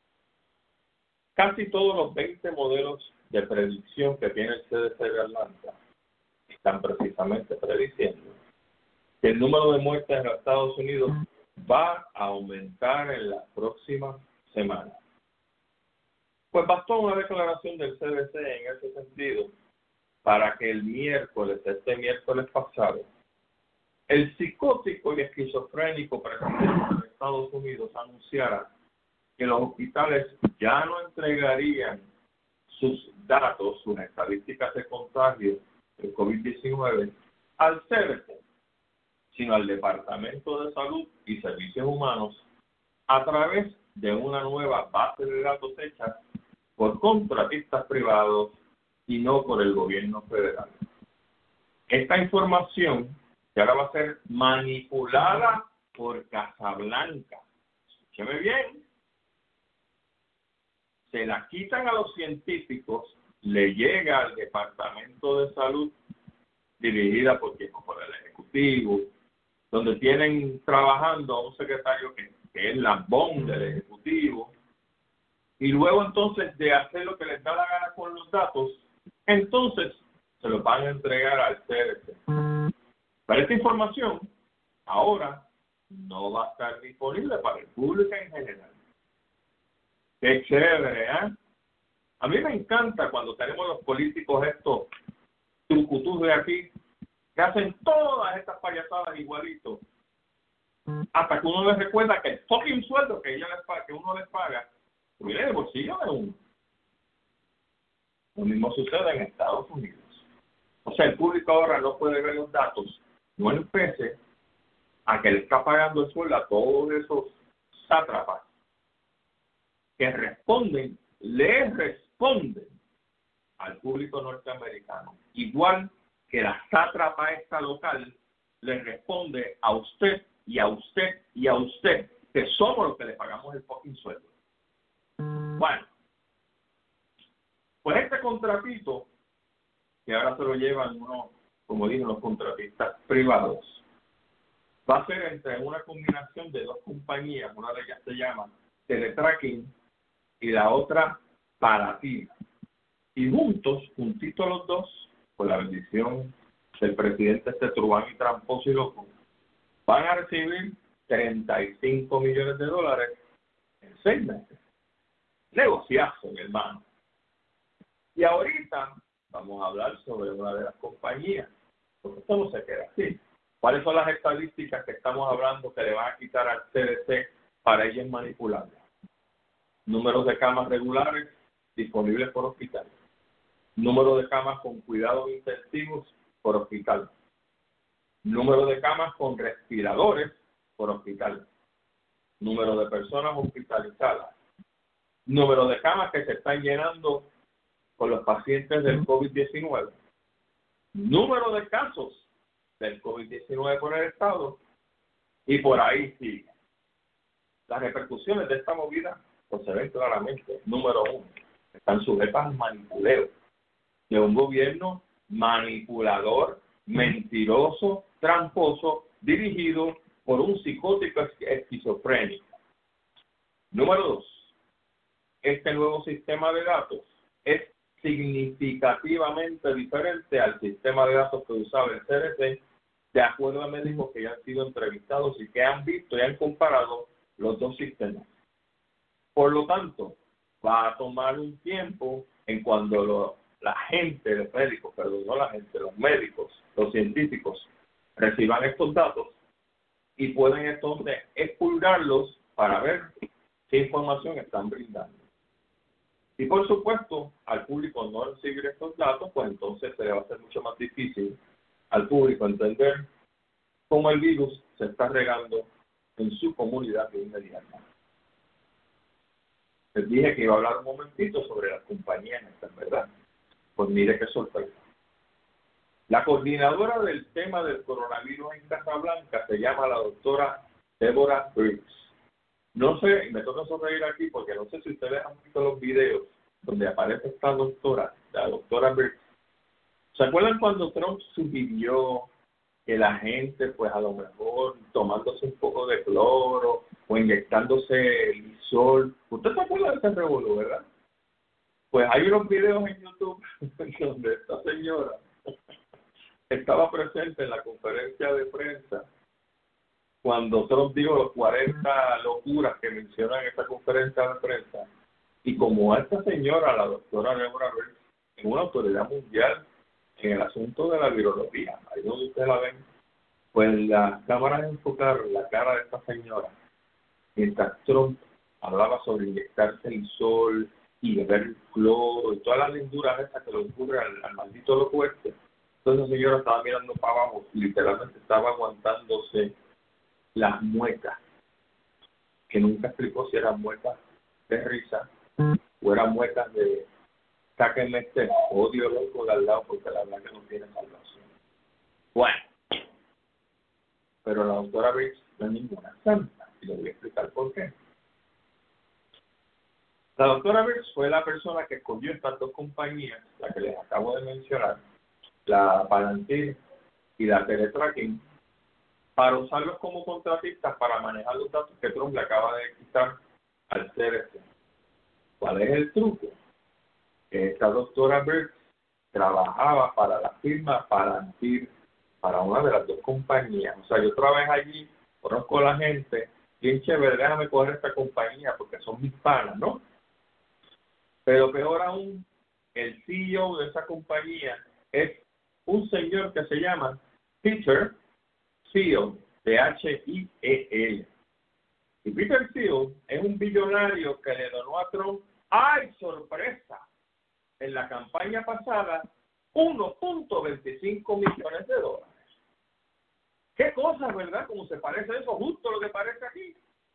[SPEAKER 2] Casi todos los 20 modelos de predicción que tiene el CDC de Atlanta están precisamente prediciendo que el número de muertes en los Estados Unidos va a aumentar en las próximas semanas. Pues bastó una declaración del CDC en ese sentido para que el miércoles pasado, el psicótico y esquizofrénico presidente de Estados Unidos anunciara que los hospitales ya no entregarían sus datos, sus estadísticas de contagio del COVID-19 al CDC, sino al Departamento de Salud y Servicios Humanos a través de una nueva base de datos hecha por contratistas privados y no por el gobierno federal. Esta información que ahora va a ser manipulada por Casablanca. Escúcheme bien. Se la quitan a los científicos, le llega al Departamento de Salud dirigida por el Ejecutivo, donde tienen trabajando a un secretario que es lambón del Ejecutivo, y luego entonces de hacer lo que les da la gana con los datos, entonces se los van a entregar al CDC. Pero esta información ahora no va a estar disponible para el público en general. Qué chévere, ¿eh? A mí me encanta cuando tenemos los políticos estos trucutus de aquí, que hacen todas estas payasadas igualitos, hasta que uno les recuerda que el fucking sueldo que uno les paga viene del bolsillo de uno. Lo mismo sucede en Estados Unidos. O sea, el público ahora no puede ver los datos, no empece a que le está pagando el sueldo a todos esos sátrapas que le responden al público norteamericano. Igual que la sátrapa esta local le responde a usted y a usted y a usted, que somos los que le pagamos el fucking sueldo. Bueno, pues este contratito, que ahora se lo llevan uno, como dicen los contratistas privados, va a ser entre una combinación de dos compañías, una de ellas se llama Teletracking y la otra Parativa. Y juntitos los dos, por la bendición del presidente Trubán y tramposo y loco, van a recibir $35 millones en 6 meses. Negociazo, mi hermano. Y ahorita vamos a hablar sobre una de las compañías, porque esto no se queda así. ¿Cuáles son las estadísticas que estamos hablando que le van a quitar al CDC para ellos manipularlas? Números de camas regulares disponibles por hospital. Número de camas con cuidados intensivos por hospital. Número de camas con respiradores por hospital. Número de personas hospitalizadas. Número de camas que se están llenando con los pacientes del COVID-19. Número de casos del COVID-19 por el Estado. Y por ahí sigue. Las repercusiones de esta movida pues se ven claramente. Número 1. Están sujetas al manipuleo de un gobierno manipulador, mentiroso, tramposo, dirigido por un psicótico esquizofrénico. Número 2. Este nuevo sistema de datos es significativamente diferente al sistema de datos que usaba el CDC, de acuerdo a médicos que ya han sido entrevistados y que han visto y han comparado los dos sistemas. Por lo tanto, va a tomar un tiempo en cuando los médicos, los científicos, reciban estos datos y pueden entonces expurgarlos para ver qué información están brindando. Y por supuesto, al público no recibir estos datos, pues entonces se le va a hacer mucho más difícil al público entender cómo el virus se está regando en su comunidad de inmediato. Les dije que iba a hablar un momentito sobre las compañías estas, ¿verdad? Pues mire qué sorpresa. La coordinadora del tema del coronavirus en Casablanca se llama la doctora Deborah Birx. No sé, me toca sonreír aquí porque no sé si ustedes han visto los videos donde aparece esta doctora, la doctora Birx. ¿Se acuerdan cuando Trump sugirió que la gente, pues a lo mejor tomándose un poco de cloro o inyectándose Lysol? ¿Usted se acuerda de ese revolú, verdad? Pues hay unos videos en YouTube donde esta señora estaba presente en la conferencia de prensa cuando Trump dijo los 40 locuras que mencionan en esta conferencia de prensa. Y como a esta señora, la doctora Deborah Birx, es una autoridad mundial en el asunto de la virología, ahí donde ustedes la ven, pues las cámaras enfocaron la cara de esta señora mientras Trump hablaba sobre inyectarse el sol y beber el cloro y todas las linduras estas que le ocurre al maldito loco este. Entonces la señora estaba mirando para abajo, literalmente estaba aguantándose las muecas, que nunca explicó si eran muecas de risa o eran muecas de sáquenme este odio loco de al lado porque la verdad que no tiene salvación. Bueno, pero la doctora Birx no es ninguna santa y le voy a explicar por qué. La doctora Birx fue la persona que escogió estas dos compañías, la que les acabo de mencionar, la Palantir y la teletracking para usarlos como contratistas para manejar los datos que Trump le acaba de quitar al CDC. ¿Cuál es el truco? Que esta doctora Birx trabajaba para la firma Palantir, para una de las dos compañías. O sea, yo trabajé allí, conozco a la gente, bien chévere, déjame coger esta compañía porque son mis panas, ¿no? Pero peor aún, el CEO de esa compañía es un señor que se llama Peter Thiel, Thiel. Y Peter Thiel es un billonario que le donó a Trump, ¡ay, sorpresa!, en la campaña pasada, 1.25 millones de dólares. ¿Qué cosa, verdad? Como se parece eso, justo lo que parece aquí.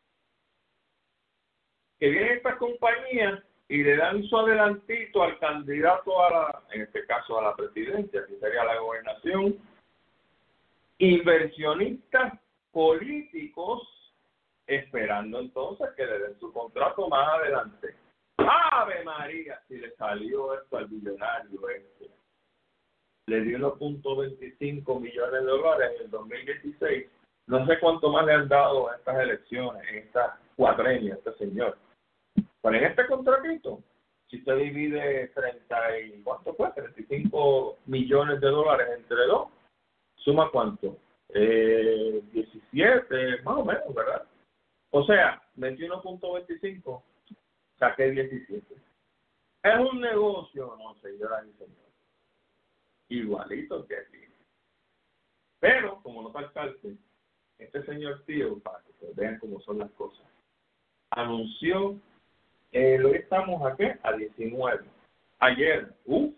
[SPEAKER 2] Que vienen estas compañías y le dan su adelantito al candidato a la, en este caso a la presidencia, que sería la gobernación, inversionistas políticos, esperando entonces que le den su contrato más adelante. ¡Ave María! Si le salió esto al billonario este. Le dio 1.25 millones de dólares en el 2016. No sé cuánto más le han dado a estas elecciones, en esta cuatrenia, este señor. Pero en este contratito, si usted divide 35 millones de dólares entre dos, ¿suma cuánto? 17, más o menos, ¿verdad? O sea, 21.25, saqué 17. ¿Es un negocio? No, señoras y señores. Igualito que aquí. Pero, como no faltarse, este señor tío, para que ustedes vean cómo son las cosas, anunció, hoy estamos aquí a 19. Ayer,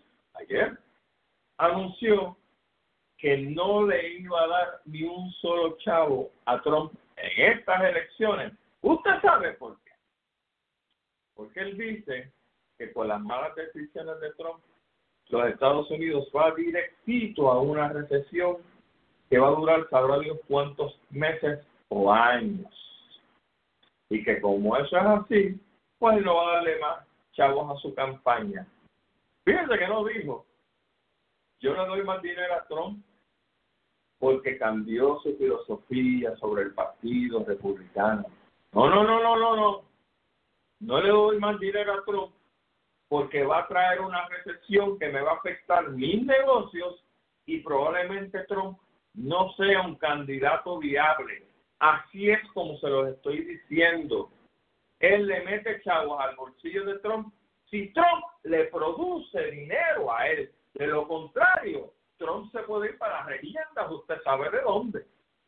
[SPEAKER 2] anunció que no le iba a dar ni un solo chavo a Trump en estas elecciones. ¿Usted sabe por qué? Porque él dice que con las malas decisiones de Trump, los Estados Unidos va directito a una recesión que va a durar sabrá Dios cuántos meses o años. Y que como eso es así, pues no va a darle más chavos a su campaña. Fíjense que no dijo, yo le doy más dinero a Trump porque cambió su filosofía sobre el partido republicano. No. No le doy más dinero a Trump porque va a traer una recesión que me va a afectar mis negocios y probablemente Trump no sea un candidato viable. Así es como se los estoy diciendo. Él le mete chavos al bolsillo de Trump si Trump le produce dinero a él. De lo contrario, Trump se puede ir para las regiendas, usted sabe de dónde.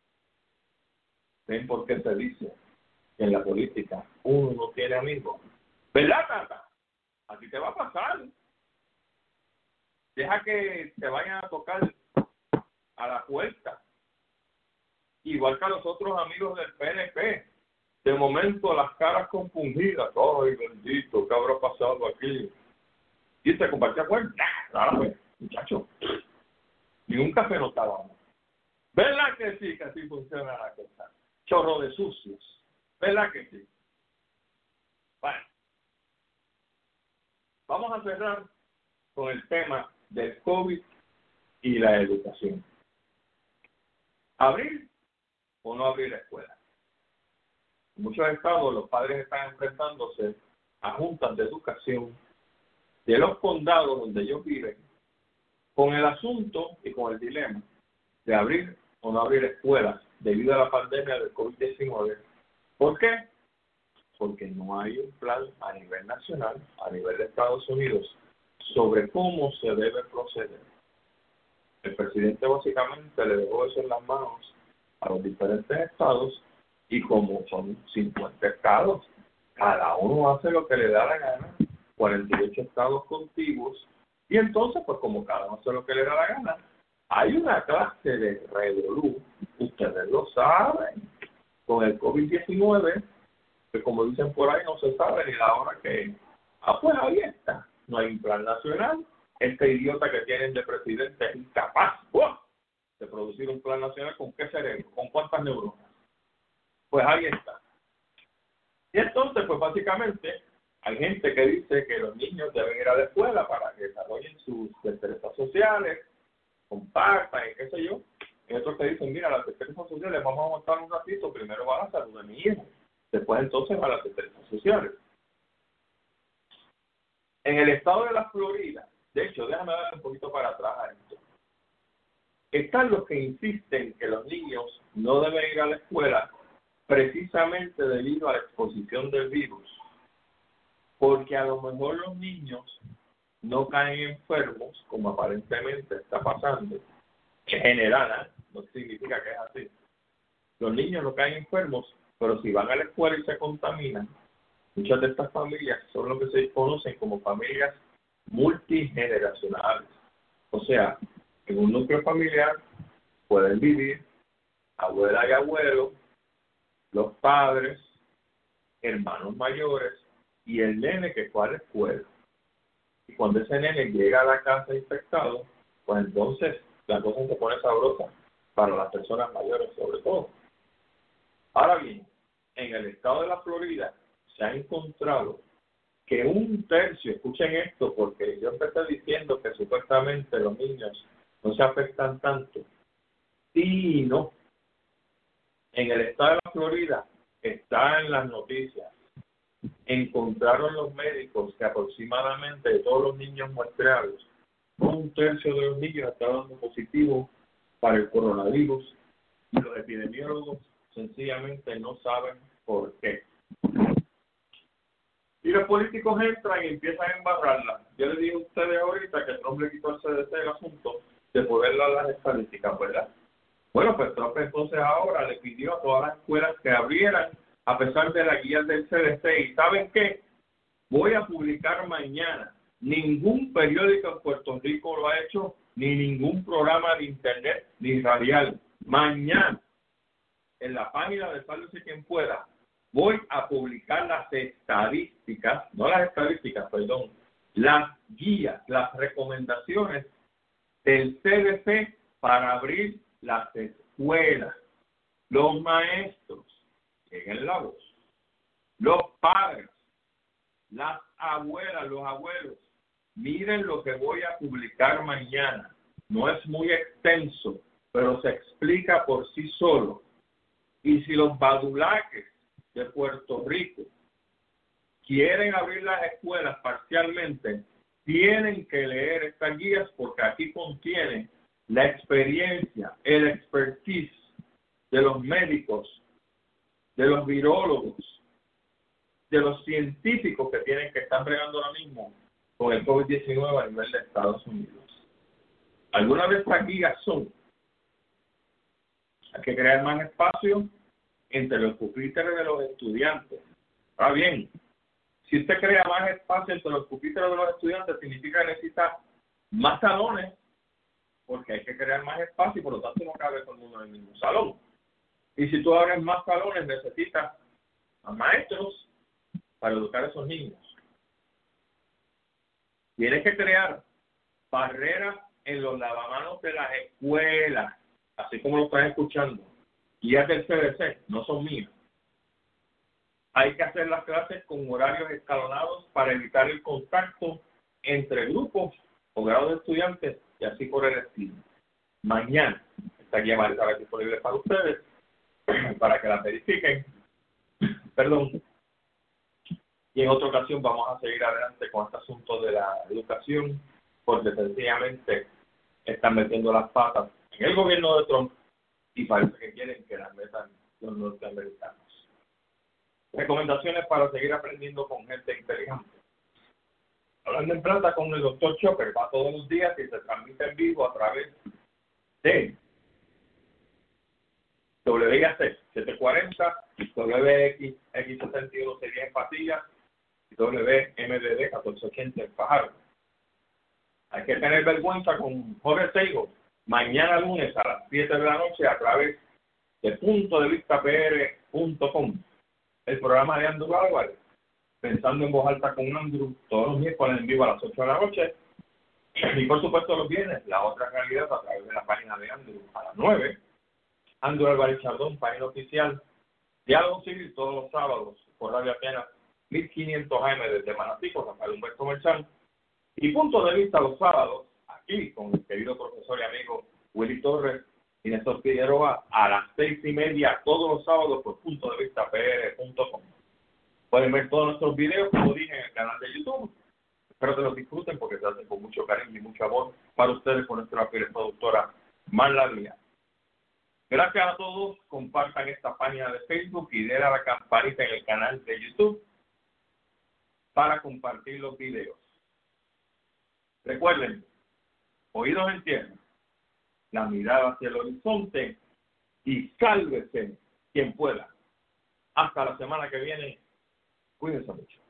[SPEAKER 2] ¿Ven por qué se dice que en la política uno no tiene amigos? ¿Verdad, Tata? Así te va a pasar. Deja que te vayan a tocar a la puerta. Igual que a los otros amigos del PNP. De momento las caras compungidas. ¡Ay, bendito! ¿Qué habrá pasado aquí? ¿Y se compartía con nada, pues, muchacho. Ni un café no estábamos. ¿Verdad que sí? Que así funciona la cosa. Chorro de sucios. ¿Verdad que sí? Bueno. Vamos a cerrar con el tema del COVID y la educación. ¿Abrir o no abrir la escuela? En muchos estados los padres están enfrentándose a juntas de educación de los condados donde ellos viven con el asunto y con el dilema de abrir o no abrir escuelas debido a la pandemia del COVID-19. ¿Por qué? Porque no hay un plan a nivel nacional, a nivel de Estados Unidos, sobre cómo se debe proceder. El presidente básicamente le dejó eso en las manos a los diferentes estados y como son 50 estados, cada uno hace lo que le da la gana, 48 estados contiguos, y entonces, pues como cada uno hace lo que le da la gana, hay una clase de revolú, ustedes lo saben, con el COVID-19, que como dicen por ahí, no se sabe ni la hora que... pues ahí está. No hay un plan nacional. Este idiota que tienen de presidente es incapaz de producir un plan nacional. ¿Con qué cerebro? ¿Con cuántas neuronas? Pues ahí está. Y entonces, pues básicamente, hay gente que dice que los niños deben ir a la escuela para que desarrollen sus destrezas sociales, compartan y qué sé yo. Hay otros que dicen, mira, las asistencias sociales vamos a aguantar un ratito, primero va la salud de mi hijo, después entonces va las asistencias sociales. En el estado de la Florida, de hecho, déjame dar un poquito para atrás a esto. Están los que insisten que los niños no deben ir a la escuela precisamente debido a la exposición del virus, porque a lo mejor los niños no caen enfermos, como aparentemente está pasando, en general, no significa que es así. Los niños no caen enfermos, pero si van a la escuela y se contaminan, muchas de estas familias son lo que se conocen como familias multigeneracionales. O sea, en un núcleo familiar pueden vivir abuela y abuelo, los padres, hermanos mayores y el nene que fue a la escuela. Y cuando ese nene llega a la casa infectado, pues entonces la cosa se pone sabrosa para las personas mayores sobre todo. Ahora bien, en el estado de la Florida se ha encontrado que un tercio, escuchen esto porque yo empecé diciendo que supuestamente los niños no se afectan tanto, y no. En el estado de la Florida está en las noticias, encontraron los médicos que aproximadamente de todos los niños muestreados, un tercio de los niños está dando positivo para el coronavirus y los epidemiólogos sencillamente no saben por qué. Y los políticos entran y empiezan a embarrarla. Yo les dije a ustedes ahorita que Trump le quitó al CDC el asunto de poder dar las estadísticas, ¿verdad? Bueno, pues Trump entonces ahora le pidió a todas las escuelas que abrieran a pesar de la guía del CDC. ¿Y saben qué? Voy a publicar mañana. Ningún periódico en Puerto Rico lo ha hecho, ni ningún programa de internet, ni radial. Mañana, en la página de Sálvese Quien Pueda, voy a publicar las estadísticas, no las estadísticas, perdón, las guías, las recomendaciones del CDC para abrir las escuelas. Los maestros, lleguen la voz, los padres, las abuelas, los abuelos, miren lo que voy a publicar mañana. No es muy extenso, pero se explica por sí solo. Y si los badulaques de Puerto Rico quieren abrir las escuelas parcialmente, tienen que leer estas guías porque aquí contiene la experiencia, el expertise de los médicos, de los virólogos, de los científicos que están bregando ahora mismo con el COVID-19 a nivel de Estados Unidos. Algunas de estas guías son: hay que crear más espacio entre los pupitres de los estudiantes. Ahora bien, si usted crea más espacio entre los pupitres de los estudiantes, significa que necesita más salones, porque hay que crear más espacio y por lo tanto no cabe todo el mundo en el mismo salón. Y si tú abres más salones, necesitas a maestros para educar a esos niños. Tienes que crear barreras en los lavamanos de las escuelas, así como lo estás escuchando. Guías del CDC, no son mías. Hay que hacer las clases con horarios escalonados para evitar el contacto entre grupos o grados de estudiantes y así por el estilo. Mañana esta guía va a estar disponible para ustedes, para que la verifiquen. Perdón. Y en otra ocasión vamos a seguir adelante con este asunto de la educación, porque sencillamente están metiendo las patas en el gobierno de Trump y parece que quieren que las metan los norteamericanos. Recomendaciones para seguir aprendiendo con gente inteligente. Hablando en plata con el Dr. Chopper, va todos los días y se transmite en vivo a través de WIAC 740, WX61 sería en Patillas y WMDD 1480 en Fajardo. Hay que tener vergüenza con Jorge Seigo mañana lunes a las 7 de la noche a través de puntodevistapr.com, el programa de Andrew Álvarez, Pensando en Voz Alta con Andrew, todos los miércoles en vivo a las 8 de la noche, y por supuesto los viernes, La Otra Realidad a través de la página de Andrew a las 9, Andrew Álvarez Chardón, página oficial, Diálogo Civil todos los sábados por Radio Atenas 1500 AM desde Manatí con Rafael Humberto Merchán, y Punto de Vista los sábados aquí con el querido profesor y amigo Willy Torres, y Néstor Figueroa a las 6:30 todos los sábados por puntodevistapr.com. Pueden ver todos nuestros videos, como dije, en el canal de YouTube. Espero que los disfruten porque se hacen con mucho cariño y mucho amor para ustedes, con nuestra productora Marla Díaz. Gracias a todos, compartan esta página de Facebook y den a la campanita en el canal de YouTube para compartir los videos. Recuerden, oídos en tierra, la mirada hacia el horizonte y sálvese quien pueda. Hasta la semana que viene, cuídense mucho.